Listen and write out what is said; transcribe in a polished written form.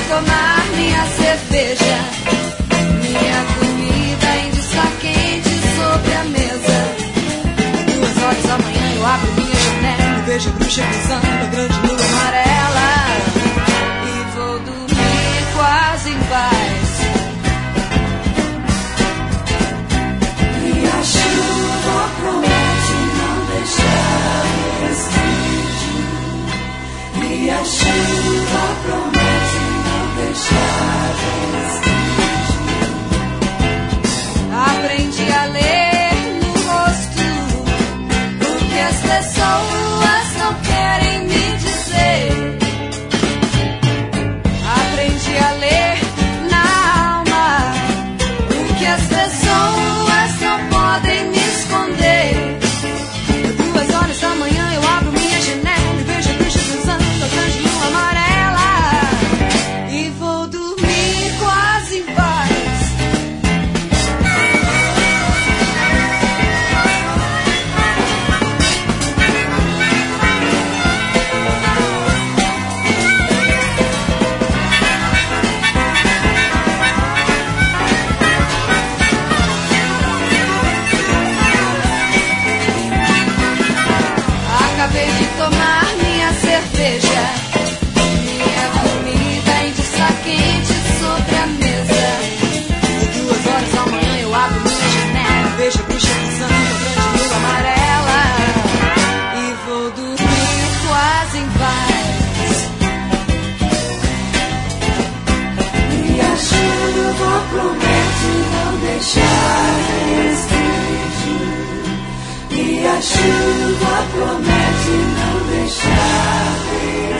tomar minha cerveja. Minha comida ainda está quente sobre a mesa. 2 horas da manhã eu abro minha janela e vejo a bruxa pisando a grande lua amarela. E vou dormir quase em paz. E a chuva promete não deixar vestígio. E a chuva promete não deixar vestígio. Aprendi a ler no rosto o que as pessoas não querem me dizer. Aprendi a ler na alma o que as pessoas não podem me esconder. 2 horas da manhã eu abro minha janela e vejo a bruxa pisando a grande lua amarela. E vou dormir quase em paz. Acabei de tomar minha cerveja. Minha comida ainda está quente sobre a mesa. 2 horas da manhã eu abro minha janela, vejo a bruxa pisando a grande lua amarela. E vou dormir quase em paz. E a chuva promete não deixar vestígio. E a chuva promete não deixar vestígio.